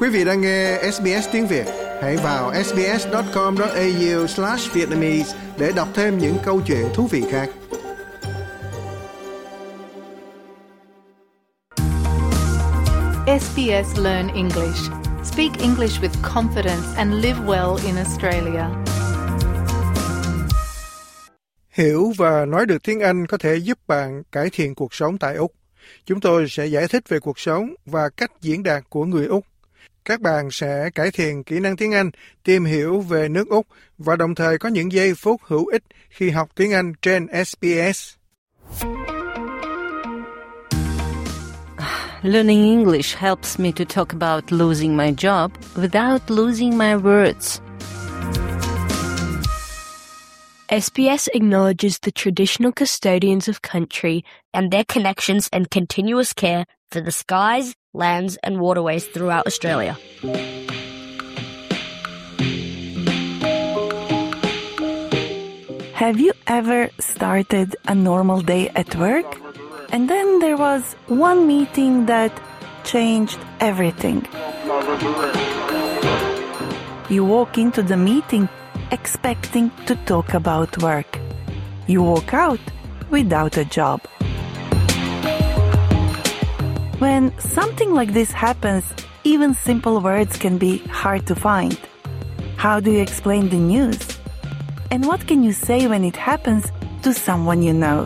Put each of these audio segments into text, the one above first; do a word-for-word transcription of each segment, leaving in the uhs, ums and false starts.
Quý vị đang nghe ét bê ét tiếng Việt. Hãy vào sbs.com.au slash Vietnamese để đọc thêm những câu chuyện thú vị khác. ét bê ét Learn English. Speak English with confidence and live well in Australia. Hiểu và nói được tiếng Anh có thể giúp bạn cải thiện cuộc sống tại Úc. Chúng tôi sẽ giải thích về cuộc sống và cách diễn đạt của người Úc. Các bạn sẽ cải thiện kỹ năng tiếng Anh, tìm hiểu về nước Úc và đồng thời có những giây phút hữu ích khi học tiếng Anh trên ét bê ét. Learning English helps me to talk about losing my job without losing my words. S B S acknowledges the traditional custodians of country and their connections and continuous care for the skies, lands and waterways throughout Australia. Have you ever started a normal day at work? And then there was one meeting that changed everything. You walk into the meeting expecting to talk about work. You walk out without a job. When something like this happens, even simple words can be hard to find. How do you explain the news? And what can you say when it happens to someone you know?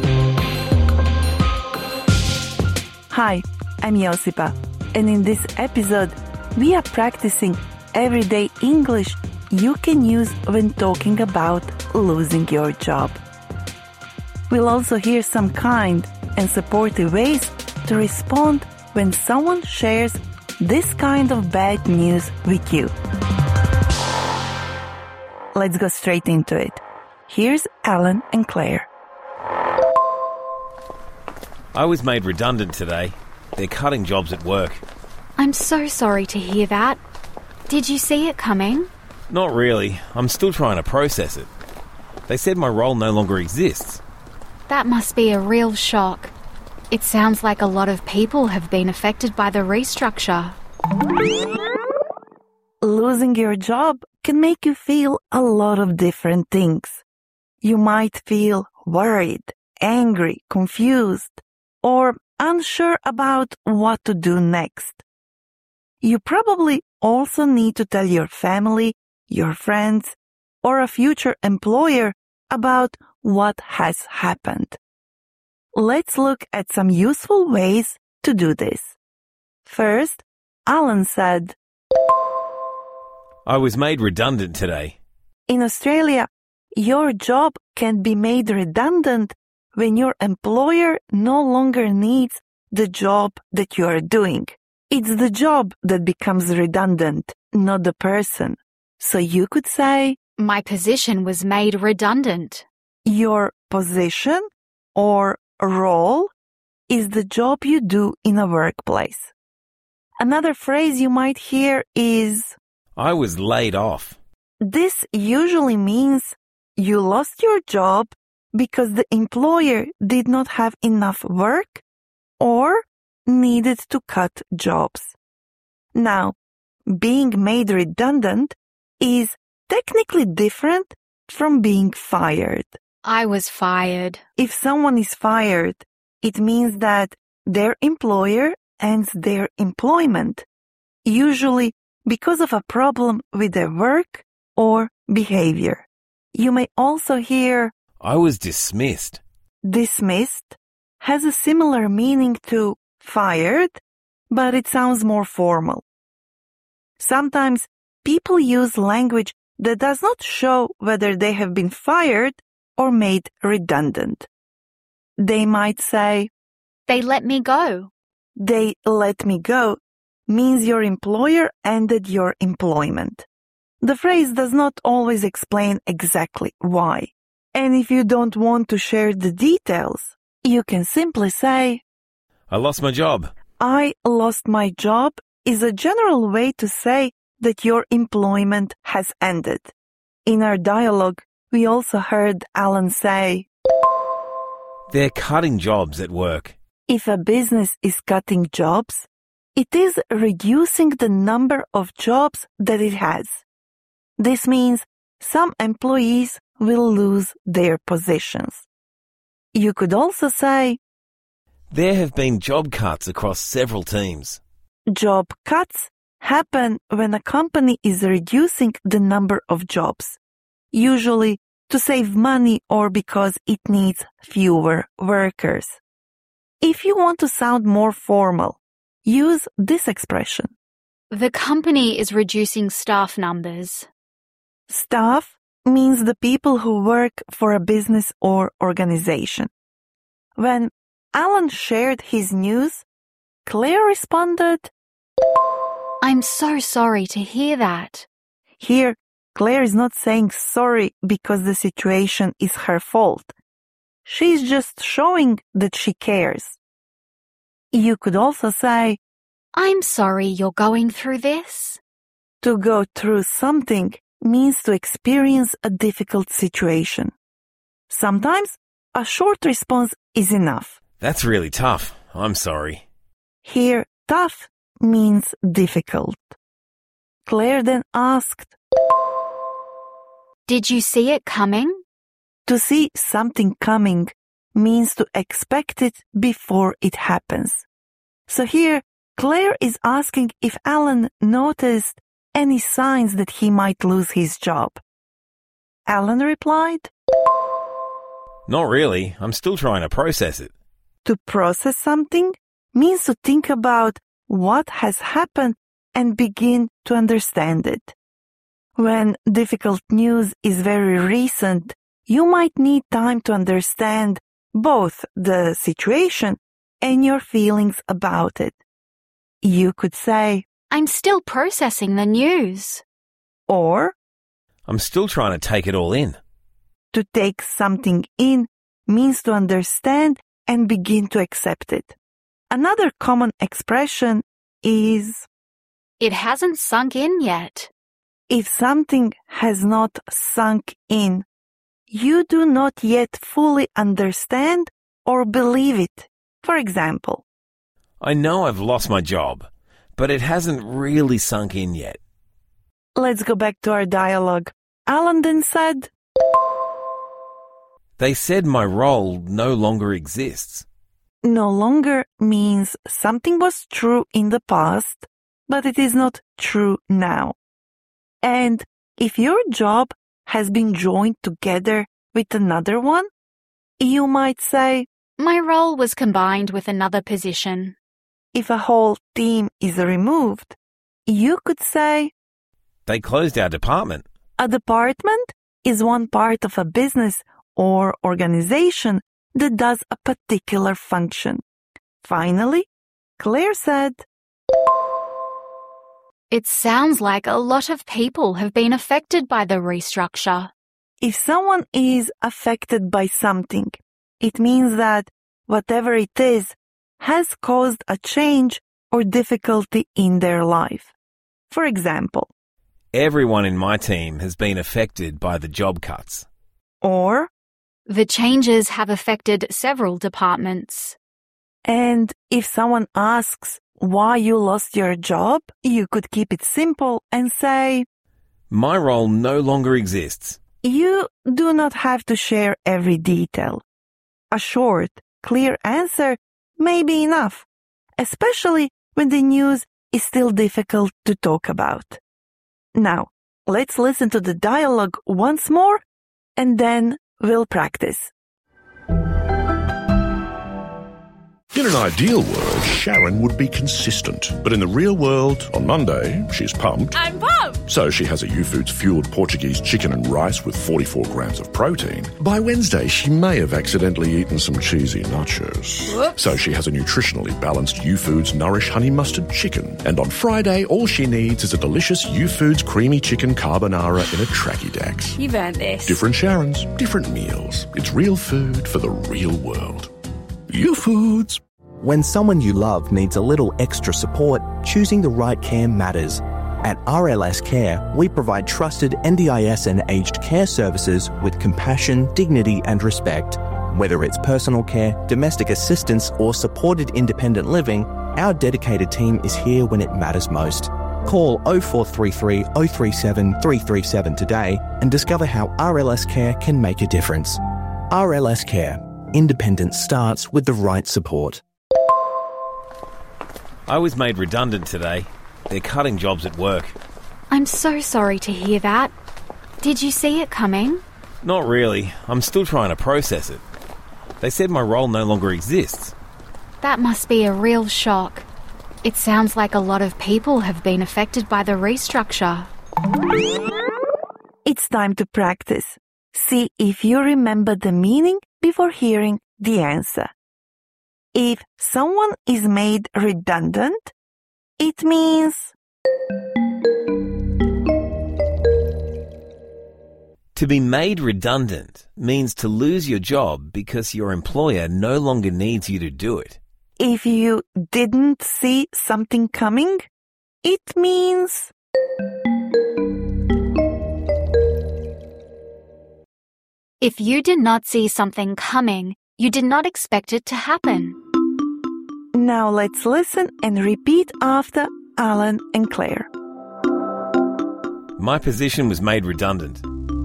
Hi, I'm Josipa, and in this episode, we are practicing everyday English you can use when talking about losing your job. We'll also hear some kind and supportive ways to respond when someone shares this kind of bad news with you. Let's go straight into it. Here's Alan and Claire. I was made redundant today. They're cutting jobs at work. I'm so sorry to hear that. Did you see it coming? Not really. I'm still trying to process it. They said my role no longer exists. That must be a real shock. It sounds like a lot of people have been affected by the restructure. Losing your job can make you feel a lot of different things. You might feel worried, angry, confused, or unsure about what to do next. You probably also need to tell your family, your friends, or a future employer about what has happened. Let's look at some useful ways to do this. First, Alan said, I was made redundant today. In Australia, your job can be made redundant when your employer no longer needs the job that you are doing. It's the job that becomes redundant, not the person. So you could say, my position was made redundant. Your position or role is the job you do in a workplace. Another phrase you might hear is, I was laid off. This usually means you lost your job because the employer did not have enough work or needed to cut jobs. Now, being made redundant is technically different from being fired. I was fired. If someone is fired, it means that their employer ends their employment, usually because of a problem with their work or behavior. You may also hear, I was dismissed. Dismissed has a similar meaning to fired, but it sounds more formal. Sometimes people use language that does not show whether they have been fired or made redundant. They might say, they let me go. They let me go means your employer ended your employment. The phrase does not always explain exactly why. And if you don't want to share the details, you can simply say, I lost my job. I lost my job is a general way to say that your employment has ended. In our dialogue, we also heard Alan say, they're cutting jobs at work. If a business is cutting jobs, It is reducing the number of jobs that it has. This means some employees will lose their positions. You could also say, There have been job cuts across several teams. job cuts happen when a company is reducing the number of jobs, usually to save money or because it needs fewer workers. If you want to sound more formal, use this expression. The company is reducing staff numbers. Staff means the people who work for a business or organization. When Alan shared his news, Claire responded, I'm so sorry to hear that. Here, Claire is not saying sorry because the situation is her fault. She's just showing that she cares. You could also say, I'm sorry you're going through this. to go through something means to experience a difficult situation. Sometimes a short response is enough. That's really tough. I'm sorry. Here, tough means difficult. Claire then asked, Did you see it coming? to see something coming means to expect it before it happens. So here, Claire is asking if Alan noticed any signs that he might lose his job. Alan replied, Not really. I'm still trying to process it. to process something means to think about what has happened and begin to understand it. When difficult news is very recent, you might need time to understand both the situation and your feelings about it. You could say, I'm still processing the news. or I'm still trying to take it all in. to take something in means to understand and begin to accept it. Another common expression is, It hasn't sunk in yet. if something has not sunk in, you do not yet fully understand or believe it. For example, I know I've lost my job, but it hasn't really sunk in yet. let's go back to our dialogue. Alan then said, They said my role no longer exists. no longer means something was true in the past, but it is not true now. And if your job has been joined together with another one, you might say, My role was combined with another position. if a whole team is removed, you could say, They closed our department. a department is one part of a business or organization that does a particular function. Finally, Claire said, It sounds like a lot of people have been affected by the restructure. if someone is affected by something, it means that whatever it is has caused a change or difficulty in their life. For example, Everyone in my team has been affected by the job cuts. or, The changes have affected several departments. and if someone asks why you lost your job, you could keep it simple and say, My role no longer exists. you do not have to share every detail. A short, clear answer may be enough, especially when the news is still difficult to talk about. Now, let's listen to the dialogue once more, and then we'll practice. In an ideal world, Sharon would be consistent. But in the real world, on Monday, she's pumped. I'm pumped! So she has a YouFoods fueled Portuguese chicken and rice with forty-four grams of protein. By Wednesday, she may have accidentally eaten some cheesy nachos. Whoops. So she has a nutritionally balanced YouFoods Nourish Honey Mustard Chicken. And on Friday, all she needs is a delicious YouFoods Creamy Chicken Carbonara in a Tracky Dax. You've earned this. Different Sharons, different meals. It's real food for the real world. YouFoods. When someone you love needs a little extra support, choosing the right care matters. At R L S Care, we provide trusted N D I S and aged care services with compassion, dignity and respect. Whether it's personal care, domestic assistance or supported independent living, Our dedicated team is here when it matters most. Call oh four three three, oh three seven, three three seven today and discover how R L S Care can make a difference. R L S Care. Independence starts with the right support. I was made redundant today. They're cutting jobs at work. I'm so sorry to hear that. Did you see it coming? Not really. I'm still trying to process it. They said my role no longer exists. That must be a real shock. It sounds like a lot of people have been affected by the restructure. It's time to practice. See if you remember the meaning before hearing the answer. If someone is made redundant, it means... To be made redundant means to lose your job because your employer no longer needs you to do it. If you didn't see something coming, it means... If you did not see something coming, you did not expect it to happen. Now let's listen and repeat after Alan and Claire. My position was made redundant.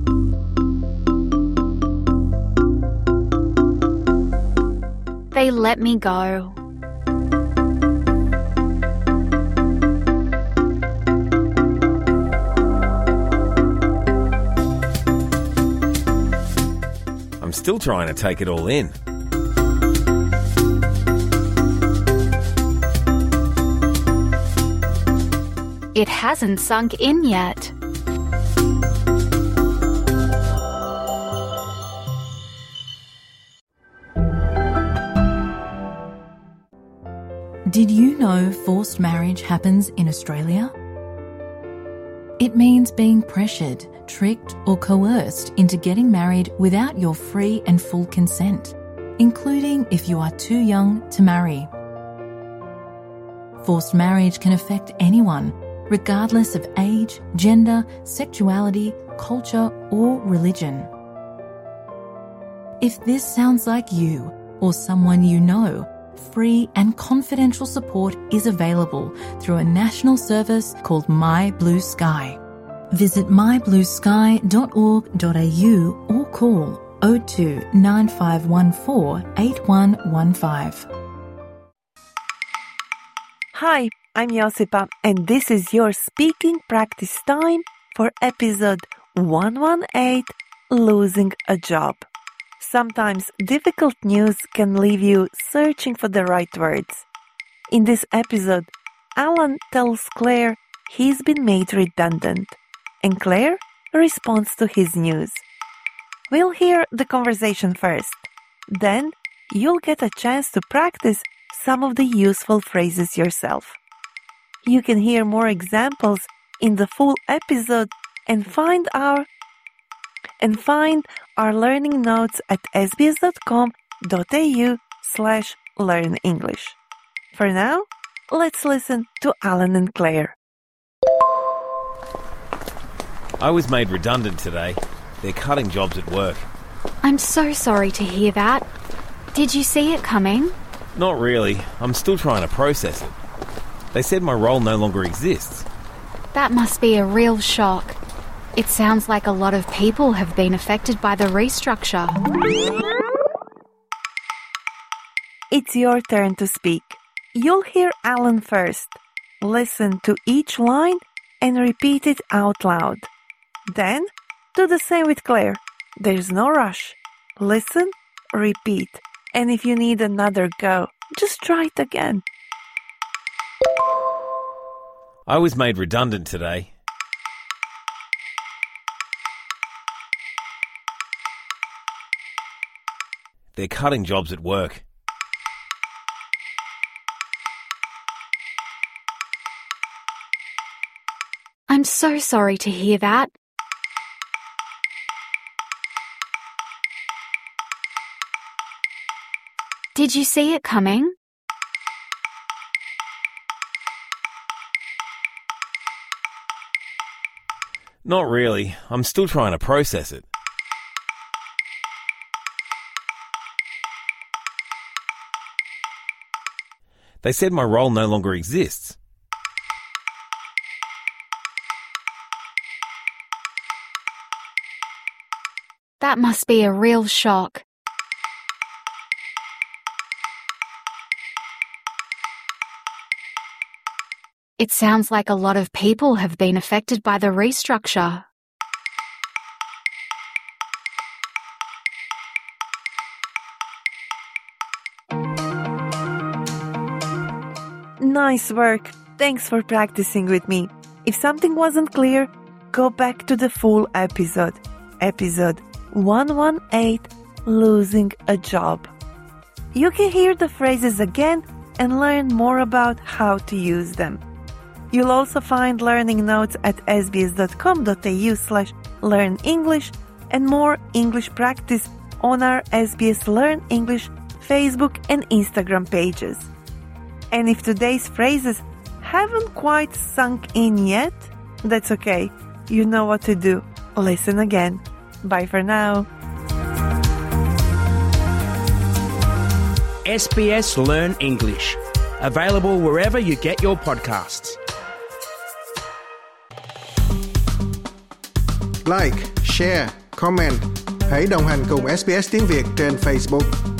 They let me go. I'm still trying to take it all in. It hasn't sunk in yet. Did you know forced marriage happens in Australia? It means being pressured, tricked or coerced into getting married without your free and full consent, including if you are too young to marry. Forced marriage can affect anyone, regardless of age, gender, sexuality, culture or religion. If this sounds like you or someone you know, free and confidential support is available through a national service called My Blue Sky. Visit my blue sky dot org dot a u or call oh two nine five one four eight one one five. Hi, I'm Josipa and this is your speaking practice time for episode one eighteen, Losing a Job. Sometimes difficult news can leave you searching for the right words. In this episode, Alan tells Claire he's been made redundant, and Claire responds to his news. We'll hear the conversation first. Then, you'll get a chance to practice some of the useful phrases yourself. You can hear more examples in the full episode and find our and find our learning notes at sbs.com.au slash learn English. For now, let's listen to Alan and Claire. I was made redundant today. They're cutting jobs at work. I'm so sorry to hear that. Did you see it coming? Not really. I'm still trying to process it. They said my role no longer exists. That must be a real shock. It sounds like a lot of people have been affected by the restructure. It's your turn to speak. You'll hear Alan first. Listen to each line and repeat it out loud. Then, do the same with Claire. There's no rush. Listen, repeat, and if you need another go, just try it again. I was made redundant today. They're cutting jobs at work. I'm so sorry to hear that. Did you see it coming? Not really. I'm still trying to process it. They said my role no longer exists. That must be a real shock. It sounds like a lot of people have been affected by the restructure. Nice work. Thanks for practicing with me. If something wasn't clear, go back to the full episode. Episode one eighteen, Losing a Job. You can hear the phrases again and learn more about how to use them. You'll also find learning notes at sbs.com.au slash learn English and more English practice on our S B S Learn English Facebook and Instagram pages. And if today's phrases haven't quite sunk in yet, that's okay. You know what to do. Listen again. Bye for now. S B S Learn English. Available wherever you get your podcasts. Like, share, comment. Hãy đồng hành cùng ét bê ét tiếng Việt trên Facebook.